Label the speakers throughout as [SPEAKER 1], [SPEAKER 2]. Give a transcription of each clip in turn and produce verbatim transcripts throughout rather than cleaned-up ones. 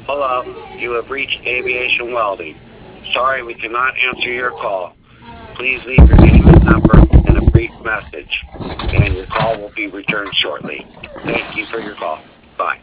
[SPEAKER 1] Hello, you have reached Aviation Welding. Sorry we cannot answer your call. Please leave your name and number and a brief message, and your call will be returned shortly. Thank you for your call. Bye.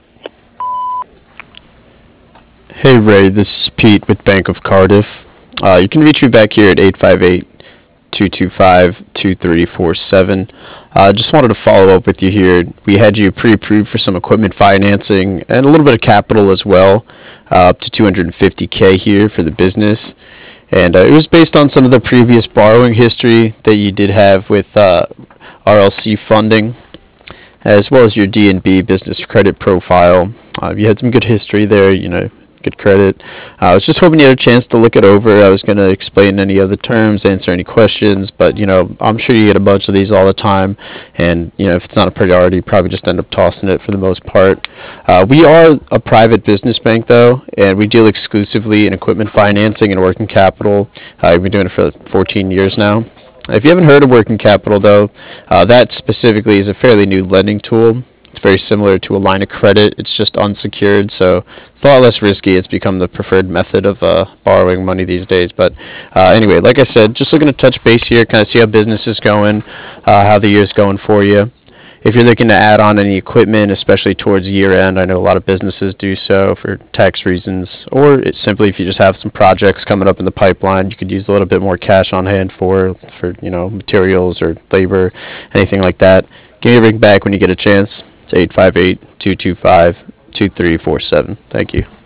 [SPEAKER 2] Hey Ray, this is Pete with Bank of Cardiff. Uh, you can reach me back here at eight five eight, two two five, two three four seven. I uh, just wanted to follow up with you here. We had you pre-approved for some equipment financing and a little bit of capital as well, uh, up to two hundred fifty K here for the business. And uh, it was based on some of the previous borrowing history that you did have with uh, R L C funding, as well as your D N B business credit profile. Uh, you had some good history there, you know, good credit. Uh, I was just hoping you had a chance to look it over. I was going to explain any other terms, answer any questions, but, you know, I'm sure you get a bunch of these all the time, and, you know, if it's not a priority, you probably just end up tossing it for the most part. Uh, we are a private business bank, though, and we deal exclusively in equipment financing and working capital. Uh, we've been doing it for fourteen years now. If you haven't heard of working capital, though, uh, that specifically is a fairly new lending tool. It's very similar to a line of credit. It's just unsecured, so it's a lot less risky. It's become the preferred method of uh, borrowing money these days. But uh, anyway, like I said, just looking to touch base here, kind of see how business is going, uh, how the year's going for you. If you're looking to add on any equipment, especially towards year end, I know a lot of businesses do so for tax reasons, or it's simply if you just have some projects coming up in the pipeline, you could use a little bit more cash on hand for, for you know, materials or labor, anything like that. Give me a ring back when you get a chance. It's eight five eight, two two five, two three four seven. Thank you.